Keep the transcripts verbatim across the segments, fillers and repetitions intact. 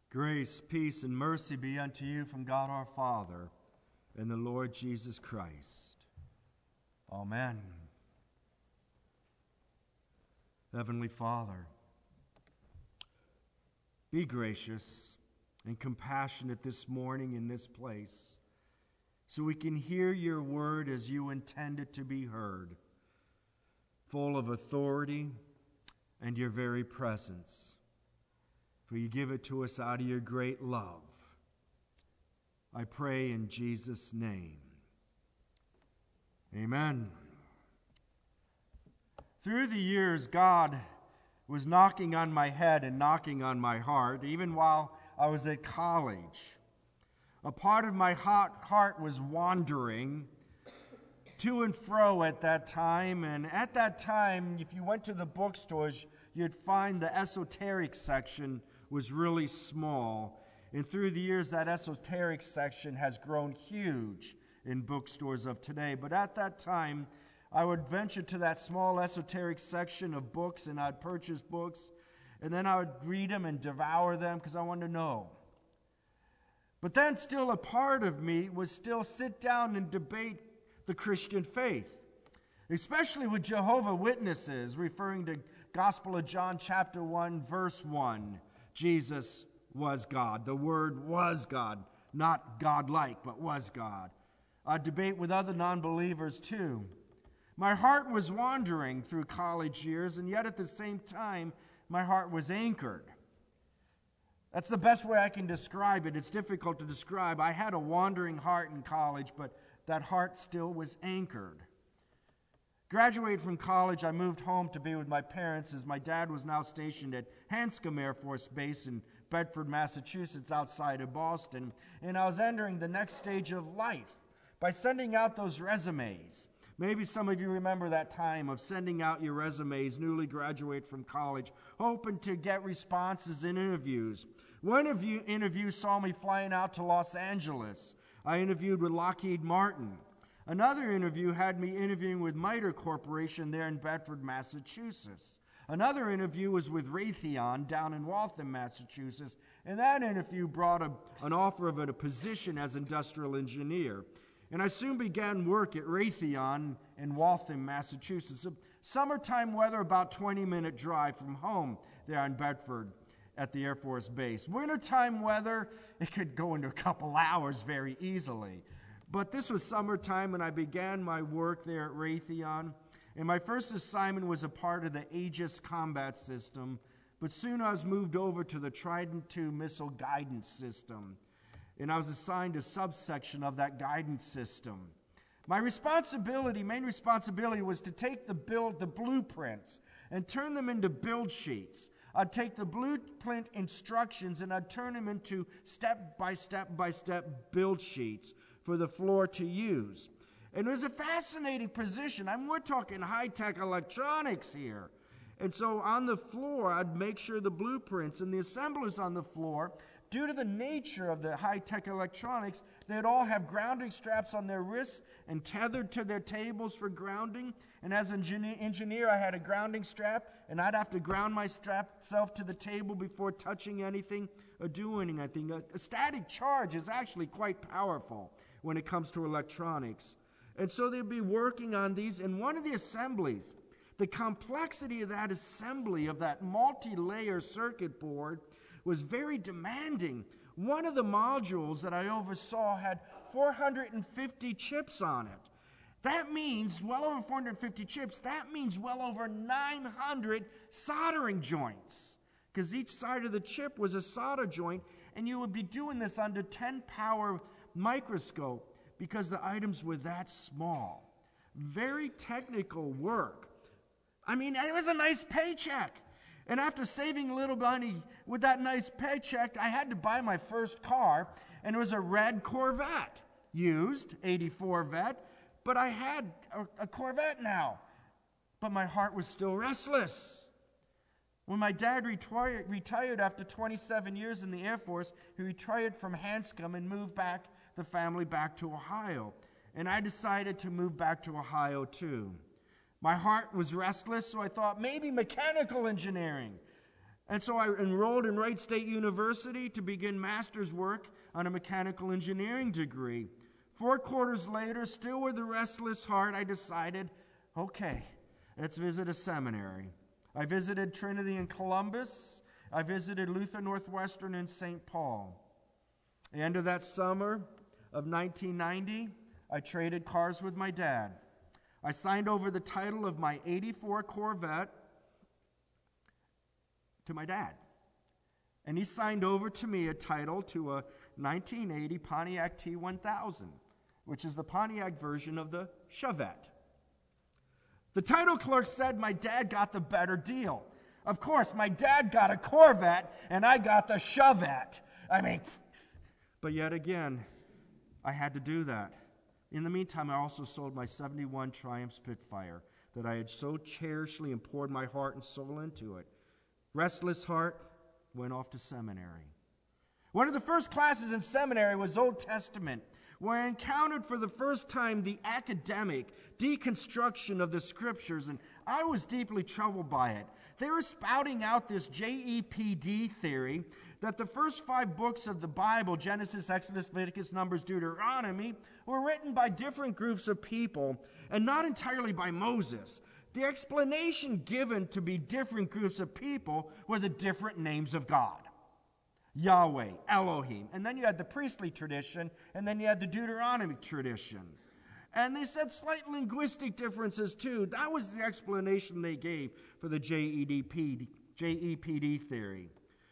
Grace, peace, and mercy be unto you from God our Father and the Lord Jesus Christ. Amen. Heavenly Father, be gracious and compassionate this morning in this place, so we can hear your word as you intend it to be heard, full of authority and your very presence. For you give it to us out of your great love. I pray in Jesus' name. Amen. Through the years, God was knocking on my head and knocking on my heart, even while I was at college. A part of my heart was wandering to and fro at that time, and at that time, if you went to the bookstores, you'd find the esoteric section was really small. And through the years, that esoteric section has grown huge in bookstores of today. But at that time, I would venture to that small esoteric section of books, and I'd purchase books, and then I would read them and devour them because I wanted to know. But then still a part of me was still sit down and debate the Christian faith, especially with Jehovah's Witnesses, referring to Gospel of John chapter one, verse one. Jesus was God. The Word was God. Not God-like, but was God. I'd debate with other non-believers too. My heart was wandering through college years, and yet at the same time, my heart was anchored. That's the best way I can describe it. It's difficult to describe. I had a wandering heart in college, but that heart still was anchored. Graduated from college, I moved home to be with my parents as my dad was now stationed at Hanscom Air Force Base in Bedford, Massachusetts, outside of Boston. And I was entering the next stage of life by sending out those resumes. Maybe some of you remember that time of sending out your resumes, newly graduated from college, hoping to get responses in interviews. One of you interview saw me flying out to Los Angeles. I interviewed with Lockheed Martin. Another interview had me interviewing with MITRE Corporation there in Bedford, Massachusetts. Another interview was with Raytheon down in Waltham, Massachusetts, and that interview brought a, an offer of a, a position as industrial engineer. And I soon began work at Raytheon in Waltham, Massachusetts. Summertime weather, about twenty-minute drive from home there in Bedford at the Air Force Base. Wintertime weather, it could go into a couple hours very easily. But this was summertime, and I began my work there at Raytheon. And my first assignment was a part of the Aegis combat system, but soon I was moved over to the Trident two missile guidance system. And I was assigned a subsection of that guidance system. My responsibility, main responsibility, was to take the build, the blueprints and turn them into build sheets. I'd take the blueprint instructions and I'd turn them into step-by-step-by-step build sheets for the floor to use. And it was a fascinating position. I mean, we're talking high-tech electronics here. And so on the floor, I'd make sure the blueprints and the assemblers on the floor, due to the nature of the high-tech electronics, they'd all have grounding straps on their wrists and tethered to their tables for grounding. And as an engineer, I had a grounding strap, and I'd have to ground my strap self to the table before touching anything or doing anything. A, a static charge is actually quite powerful when it comes to electronics. And so they'd be working on these, and one of the assemblies, the complexity of that assembly, of that multi-layer circuit board, was very demanding. One of the modules that I oversaw had four hundred fifty chips on it. That means, well over four hundred fifty chips, that means well over nine hundred soldering joints, because each side of the chip was a solder joint, and you would be doing this under ten power microscope because the items were that small. Very technical work. I mean, it was a nice paycheck. And after saving a little money with that nice paycheck, I had to buy my first car, and it was a red Corvette, used, eighty-four Vet, but I had a, a Corvette now. But my heart was still restless. When my dad retired, retired after twenty-seven years in the Air Force, he retired from Hanscom and moved back the family back to Ohio. And I decided to move back to Ohio too. My heart was restless, so I thought maybe mechanical engineering. And so I enrolled in Wright State University to begin master's work on a mechanical engineering degree. Four quarters later, still with a restless heart, I decided, okay, let's visit a seminary. I visited Trinity in Columbus. I visited Luther Northwestern in Saint Paul. At the end of that summer of nineteen ninety, I traded cars with my dad. I signed over the title of my eighty-four Corvette to my dad. And he signed over to me a title to a nineteen eighty Pontiac T one thousand, which is the Pontiac version of the Chevette. The title clerk said my dad got the better deal. Of course, my dad got a Corvette, and I got the Chevette. I mean, but yet again, I had to do that. In the meantime, I also sold my seventy-one Triumph Spitfire that I had so cherishly and poured my heart and soul into it. Restless heart, went off to seminary. One of the first classes in seminary was Old Testament, where I encountered for the first time the academic deconstruction of the Scriptures, and I was deeply troubled by it. They were spouting out this J E P D theory that the first five books of the Bible, Genesis, Exodus, Leviticus, Numbers, Deuteronomy, were written by different groups of people and not entirely by Moses. The explanation given to be different groups of people were the different names of God. Yahweh, Elohim. And then you had the priestly tradition, and then you had the Deuteronomic tradition. And they said slight linguistic differences too. That was the explanation they gave for the J E P D theory.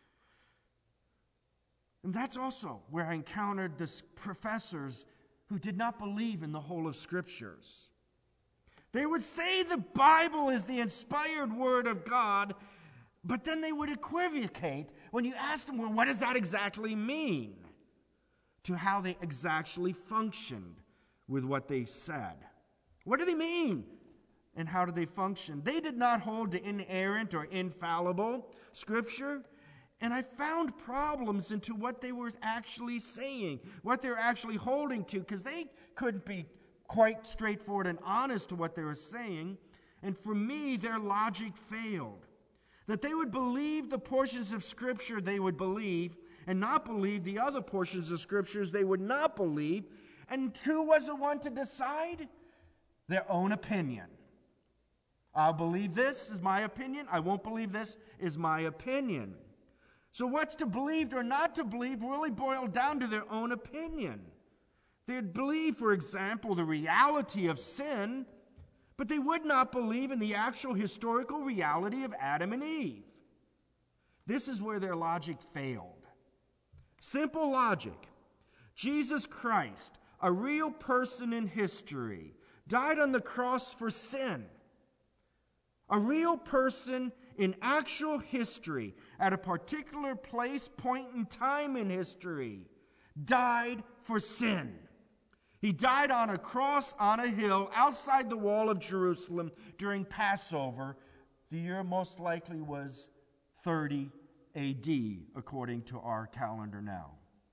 And that's also where I encountered the professors who did not believe in the whole of Scriptures. They would say the Bible is the inspired Word of God, but then they would equivocate when you asked them, well, what does that exactly mean? To how they exactly functioned with what they said. What do they mean? And how do they function? They did not hold to inerrant or infallible Scripture. And I found problems into what they were actually saying, what they were actually holding to, because they couldn't be quite straightforward and honest to what they were saying. And for me, their logic failed. That they would believe the portions of Scripture they would believe and not believe the other portions of Scriptures they would not believe. And who was the one to decide? Their own opinion. I'll believe this is my opinion. I won't believe this is my opinion. So what's to believe or not to believe really boiled down to their own opinion. They'd believe, for example, the reality of sin, but they would not believe in the actual historical reality of Adam and Eve. This is where their logic failed. Simple logic. Jesus Christ, a real person in history, died on the cross for sin. A real person in actual history, at a particular place, point in time in history, died for sin. He died on a cross on a hill outside the wall of Jerusalem during Passover. The year most likely was thirty A D, according to our calendar now.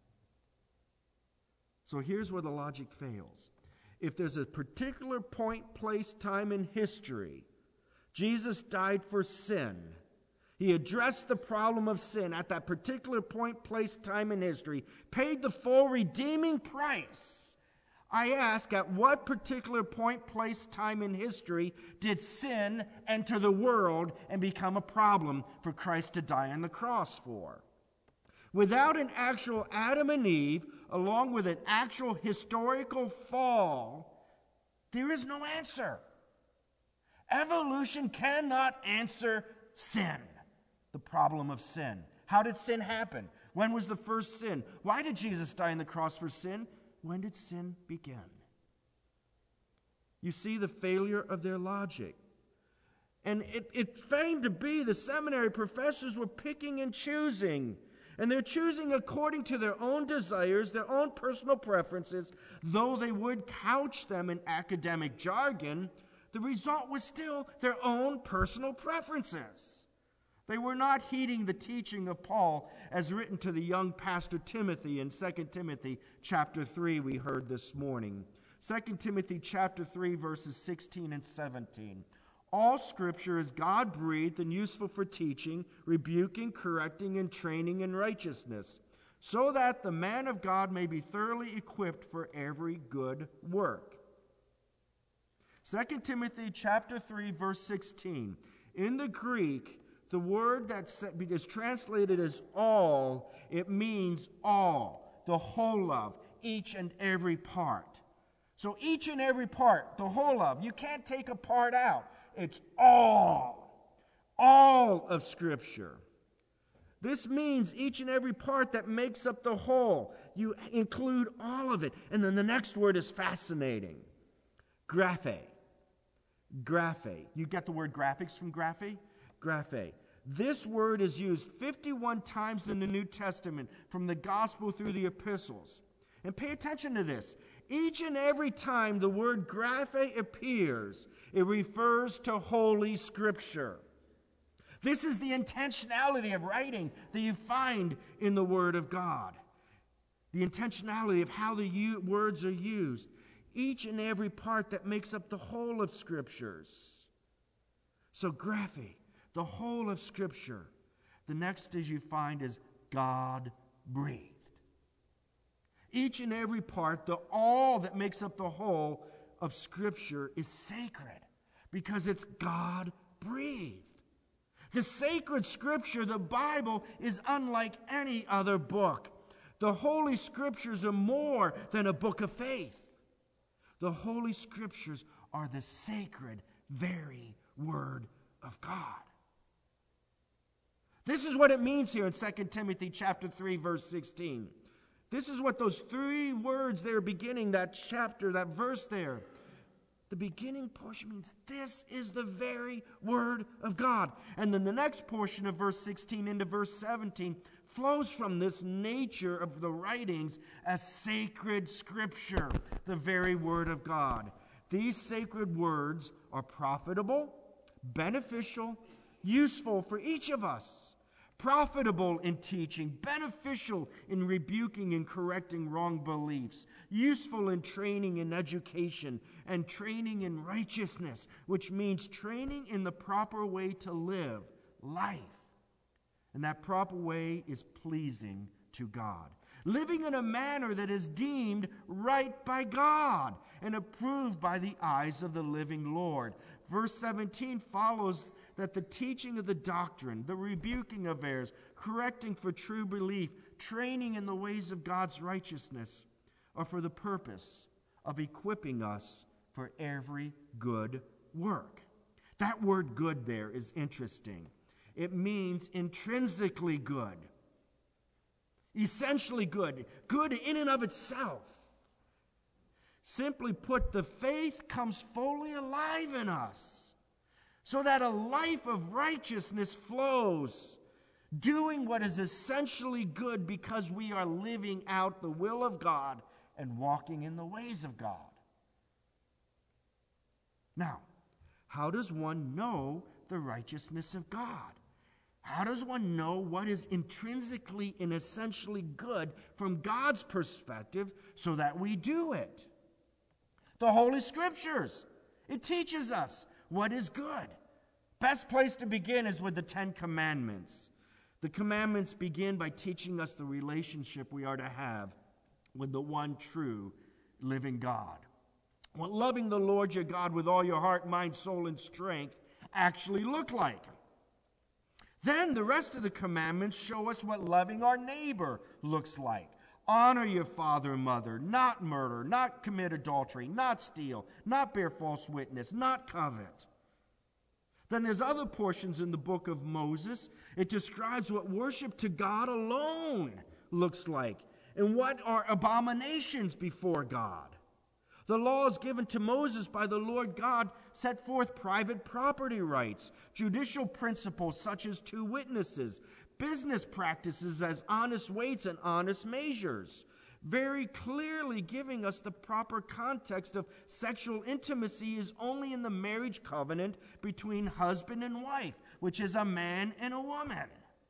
So here's where the logic fails. If there's a particular point, place, time in history, Jesus died for sin. He addressed the problem of sin at that particular point, place, time in history, paid the full redeeming price. I ask, at what particular point, place, time in history did sin enter the world and become a problem for Christ to die on the cross for? Without an actual Adam and Eve, along with an actual historical fall, there is no answer. Evolution cannot answer sin, the problem of sin. How did sin happen? When was the first sin? Why did Jesus die on the cross for sin? When did sin begin? You see the failure of their logic. And it, it seemed to be the seminary professors were picking and choosing. And they're choosing according to their own desires, their own personal preferences. Though they would couch them in academic jargon, the result was still their own personal preferences. They were not heeding the teaching of Paul as written to the young pastor Timothy in Second Timothy chapter three we heard this morning. Second Timothy chapter three verses sixteen and seventeen. All Scripture is God-breathed and useful for teaching, rebuking, correcting, and training in righteousness, so that the man of God may be thoroughly equipped for every good work. Second Timothy chapter three, verse sixteen. In the Greek, the word that is translated as all, it means all, the whole of, each and every part. So each and every part, the whole of, you can't take a part out. It's all, all of Scripture. This means each and every part that makes up the whole. You include all of it. And then the next word is fascinating. Graphe. Graphe. You get the word graphics from graphe? Graphe. This word is used fifty-one times in the New Testament, from the gospel through the epistles. And pay attention to this. Each and every time the word graphe appears, it refers to Holy Scripture. This is the intentionality of writing that you find in the Word of God. The intentionality of how the u- words are used. Each and every part that makes up the whole of Scriptures. So graphe, the whole of Scripture. The next as you find is God-breathed. Each and every part, the all that makes up the whole of Scripture is sacred because it's God-breathed. The sacred Scripture, the Bible, is unlike any other book. The Holy Scriptures are more than a book of faith. The Holy Scriptures are the sacred, very Word of God. This is what it means here in Second Timothy chapter three, verse sixteen. This is what those three words there beginning that chapter, that verse there. The beginning portion means this is the very Word of God. And then the next portion of verse sixteen into verse seventeen flows from this nature of the writings as sacred Scripture, the very Word of God. These sacred words are profitable, beneficial, useful for each of us. Profitable in teaching, beneficial in rebuking and correcting wrong beliefs, useful in training in education, and training in righteousness, which means training in the proper way to live life. And that proper way is pleasing to God. Living in a manner that is deemed right by God and approved by the eyes of the living Lord. Verse seventeen follows that the teaching of the doctrine, the rebuking of errors, correcting for true belief, training in the ways of God's righteousness, are for the purpose of equipping us for every good work. That word good there is interesting. It means intrinsically good, essentially good, good in and of itself. Simply put, the faith comes fully alive in us, so that a life of righteousness flows, doing what is essentially good because we are living out the will of God and walking in the ways of God. Now, how does one know the righteousness of God? How does one know what is intrinsically and essentially good from God's perspective so that we do it? The Holy Scriptures. It teaches us what is good. Best place to begin is with the Ten Commandments. The commandments begin by teaching us the relationship we are to have with the one true living God. What loving the Lord your God with all your heart, mind, soul, and strength actually look like. Then the rest of the commandments show us what loving our neighbor looks like. Honor your father and mother, not murder, not commit adultery, not steal, not bear false witness, not covet. Then there's other portions in the book of Moses. It describes what worship to God alone looks like and what are abominations before God. The laws given to Moses by the Lord God set forth private property rights, judicial principles such as two witnesses, business practices as honest weights and honest measures, very clearly giving us the proper context of sexual intimacy is only in the marriage covenant between husband and wife, which is a man and a woman.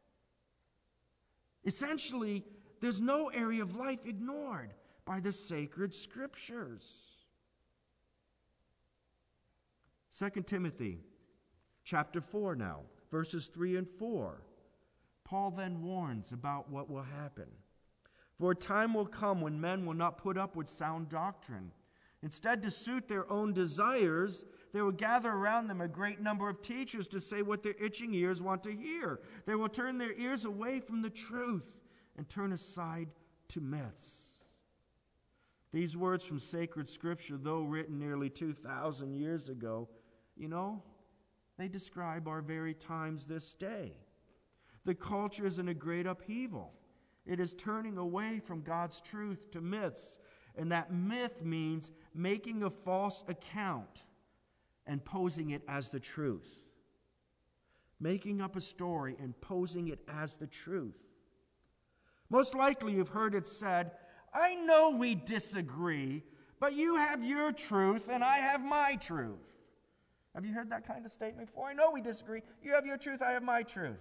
Essentially, there's no area of life ignored by the sacred Scriptures. Second Timothy Chapter four now, verses three and four. Paul then warns about what will happen. For a time will come when men will not put up with sound doctrine. Instead, to suit their own desires, they will gather around them a great number of teachers to say what their itching ears want to hear. They will turn their ears away from the truth and turn aside to myths. These words from sacred scripture, though written nearly two thousand years ago, you know, they describe our very times this day. The culture is in a great upheaval. It is turning away from God's truth to myths. And that myth means making a false account and posing it as the truth. Making up a story and posing it as the truth. Most likely you've heard it said, I know we disagree, but you have your truth and I have my truth. Have you heard that kind of statement before? I know we disagree. You have your truth, I have my truth.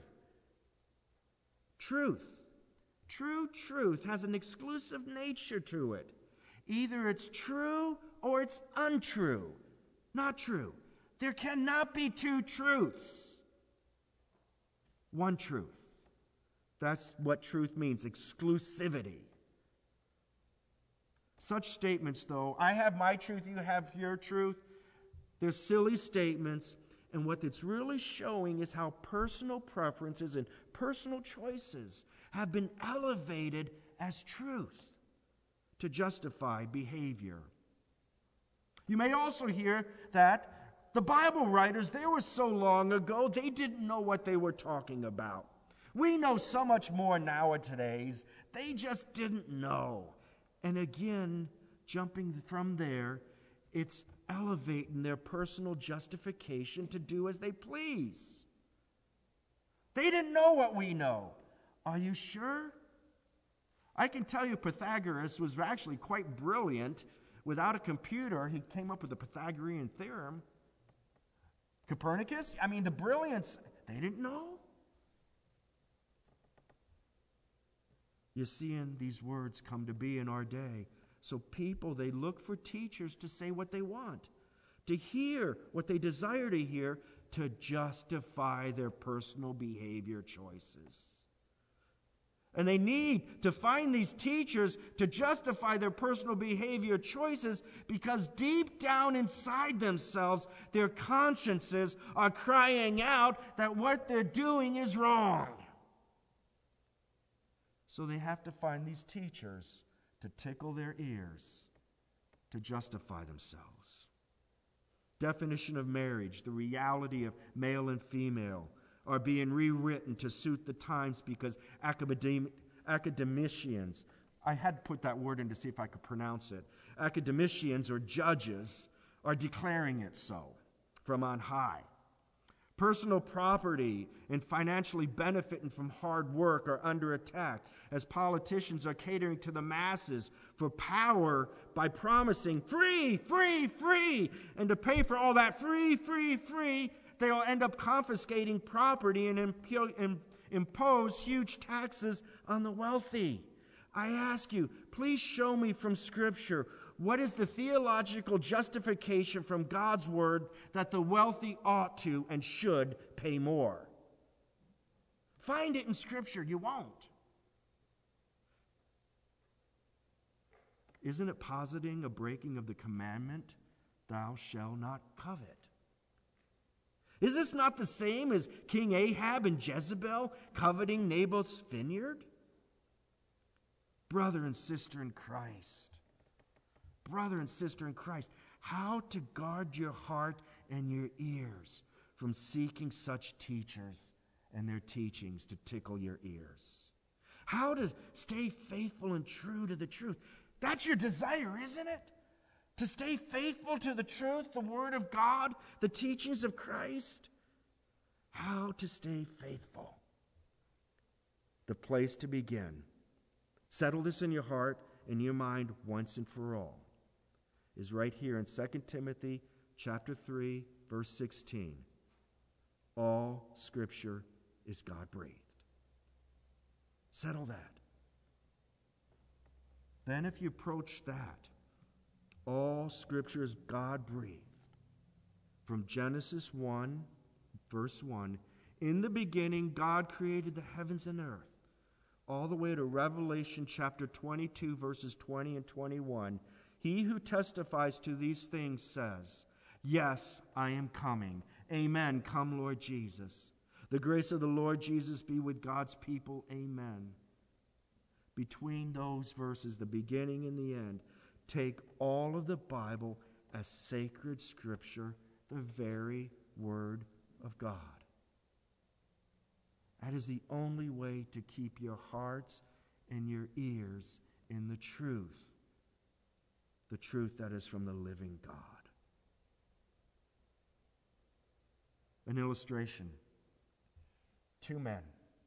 Truth. True truth has an exclusive nature to it. Either it's true or it's untrue. Not true. There cannot be two truths. One truth. That's what truth means, exclusivity. Such statements, though, I have my truth, you have your truth, they're silly statements, and what it's really showing is how personal preferences and personal choices have been elevated as truth to justify behavior. You may also hear that the Bible writers, they were so long ago, they didn't know what they were talking about. We know so much more nowadays. They just didn't know. And again, jumping from there, it's elevating their personal justification to do as they please. They didn't know what we know. Are you sure? I can tell you Pythagoras was actually quite brilliant. Without a computer, he came up with the Pythagorean theorem. Copernicus, I mean, the brilliance, they didn't know. You're seeing these words come to be in our day. So people, they look for teachers to say what they want, to hear what they desire to hear, to justify their personal behavior choices. And they need to find these teachers to justify their personal behavior choices because deep down inside themselves, their consciences are crying out that what they're doing is wrong. So they have to find these teachers to tickle their ears, to justify themselves. Definition of marriage, the reality of male and female, are being rewritten to suit the times because academic, academicians, I had to put that word in to see if I could pronounce it, academicians or judges are declaring it so from on high. Personal property and financially benefiting from hard work are under attack as politicians are catering to the masses for power by promising free, free, free, and to pay for all that free, free, free, they will end up confiscating property and impo- and impose huge taxes on the wealthy. I ask you, please show me from Scripture, what is the theological justification from God's Word that the wealthy ought to and should pay more? Find it in Scripture. You won't. Isn't it positing a breaking of the commandment, thou shalt not covet? Is this not the same as King Ahab and Jezebel coveting Naboth's vineyard? Brother and sister in Christ, brother and sister in Christ, how to guard your heart and your ears from seeking such teachers and their teachings to tickle your ears. How to stay faithful and true to the truth. That's your desire, isn't it? To stay faithful to the truth, the Word of God, the teachings of Christ. How to stay faithful. The place to begin. Settle this in your heart and your mind once and for all. Is right here in Second Timothy chapter three, verse sixteen. All Scripture is God-breathed. Settle that. Then if you approach that, all Scripture is God-breathed. From Genesis one, verse one, in the beginning God created the heavens and earth. All the way to Revelation chapter twenty-two, verses twenty and twenty-one, he who testifies to these things says, yes, I am coming. Amen. Come, Lord Jesus. The grace of the Lord Jesus be with God's people. Amen. Between those verses, the beginning and the end, take all of the Bible as sacred scripture, the very Word of God. That is the only way to keep your hearts and your ears in the truth, the truth that is from the living God. An illustration. Two men,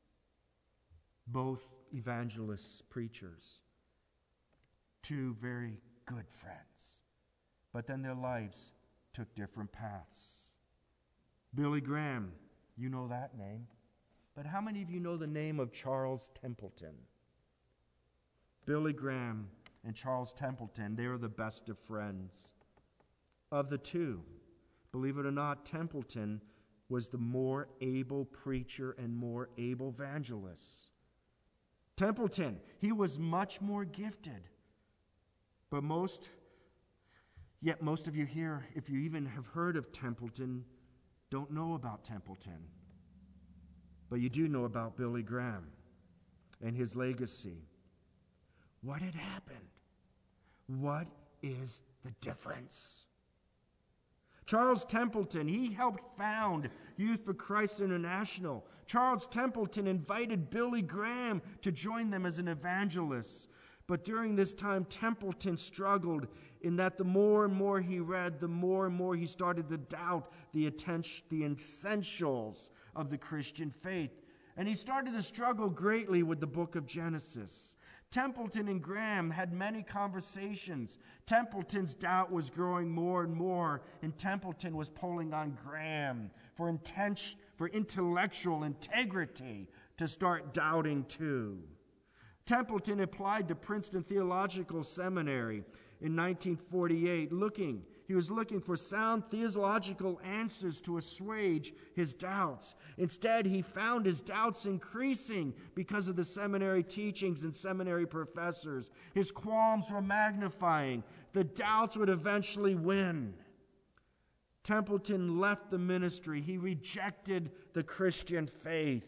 both evangelists, preachers, two very good friends, but then their lives took different paths. Billy Graham, you know that name. But how many of you know the name of Charles Templeton? Billy Graham and Charles Templeton, they are the best of friends. Of the two, believe it or not, Templeton was the more able preacher and more able evangelist. Templeton, he was much more gifted. But most, yet most of you here, if you even have heard of Templeton, don't know about Templeton. But you do know about Billy Graham and his legacy. What had happened? What is the difference? Charles Templeton, he helped found Youth for Christ International. Charles Templeton invited Billy Graham to join them as an evangelist. But during this time, Templeton struggled in that the more and more he read, the more and more he started to doubt the, attention, the essentials of the Christian faith. And he started to struggle greatly with the book of Genesis. Templeton and Graham had many conversations. Templeton's doubt was growing more and more, and Templeton was pulling on Graham for, inten- for intellectual integrity to start doubting too. Templeton applied to Princeton Theological Seminary in nineteen forty-eight, looking, he was looking for sound theological answers to assuage his doubts. Instead, he found his doubts increasing because of the seminary teachings and seminary professors. His qualms were magnifying. The doubts would eventually win. Templeton left the ministry. He rejected the Christian faith.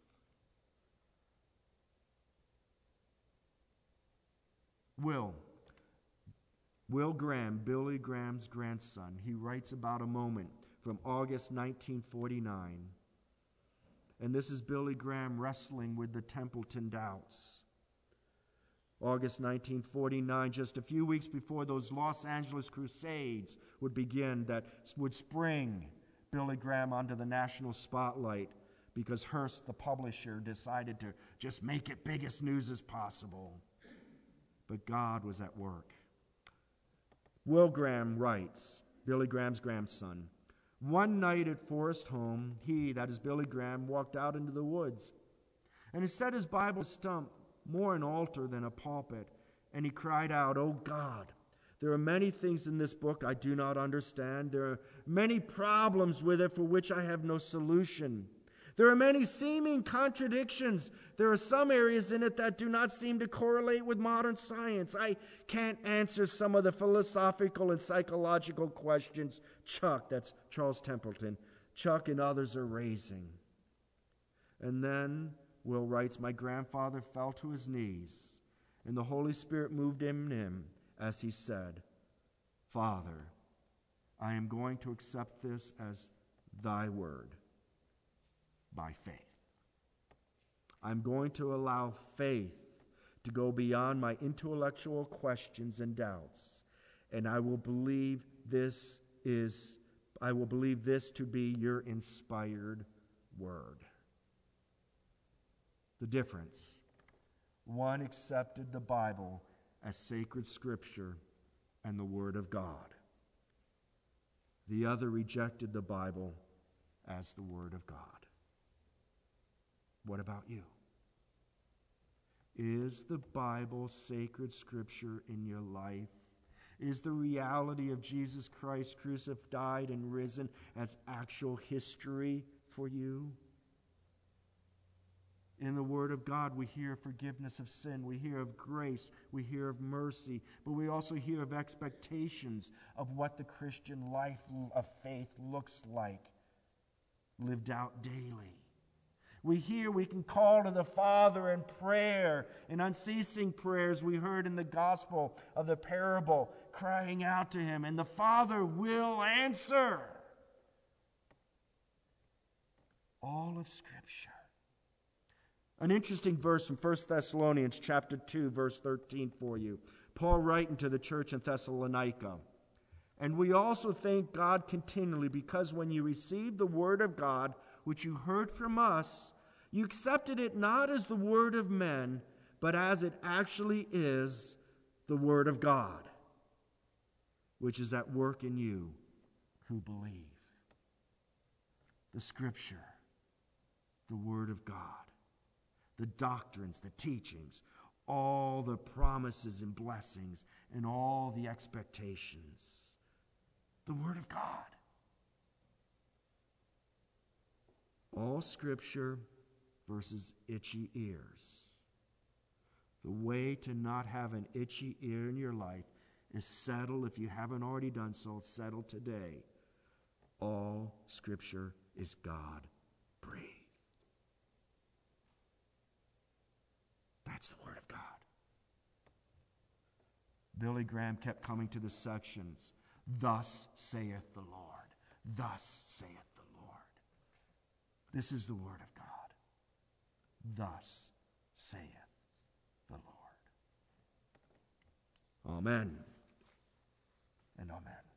Will. Will Graham, Billy Graham's grandson, he writes about a moment from August nineteen forty-nine. And this is Billy Graham wrestling with the Templeton doubts. August nineteen forty-nine, just a few weeks before those Los Angeles Crusades would begin that would spring Billy Graham onto the national spotlight because Hearst, the publisher, decided to just make it biggest news as possible. But God was at work. Will Graham writes, Billy Graham's grandson, one night at Forest Home, he, that is Billy Graham, walked out into the woods. And he set his Bible stump, more an altar than a pulpit, and he cried out, "Oh God, there are many things in this book I do not understand. There are many problems with it for which I have no solution. There are many seeming contradictions. There are some areas in it that do not seem to correlate with modern science. I can't answer some of the philosophical and psychological questions Chuck," that's Charles Templeton, "Chuck and others are raising." And then Will writes, "My grandfather fell to his knees, and the Holy Spirit moved in him as he said, 'Father, I am going to accept this as thy word by faith. I'm going to allow faith to go beyond my intellectual questions and doubts, and I will believe this is I will believe this to be your inspired word." The difference. One accepted the Bible as sacred scripture and the word of God. The other rejected the Bible as the word of God. What about you? Is the Bible sacred scripture in your life? Is the reality of Jesus Christ crucified, died, and risen as actual history for you? In the Word of God, we hear forgiveness of sin. We hear of grace. We hear of mercy. But we also hear of expectations of what the Christian life of faith looks like, lived out daily. We hear we can call to the Father in prayer, in unceasing prayers we heard in the gospel of the parable, crying out to Him, and the Father will answer. All of Scripture. An interesting verse from First Thessalonians chapter two, verse thirteen for you. Paul writing to the church in Thessalonica. And we also thank God continually, because when you received the word of God, which you heard from us, you accepted it not as the word of men, but as it actually is, the word of God, which is at work in you who believe. The Scripture, the word of God, the doctrines, the teachings, all the promises and blessings, and all the expectations. The Word of God. All Scripture versus itchy ears. The way to not have an itchy ear in your life is settle, if you haven't already done so, settle today. All Scripture is God-breathed. That's the Word of God. Billy Graham kept coming to the sections. Thus saith the Lord. Thus saith the Lord. This is the Word of God. Thus saith the Lord. Amen and amen.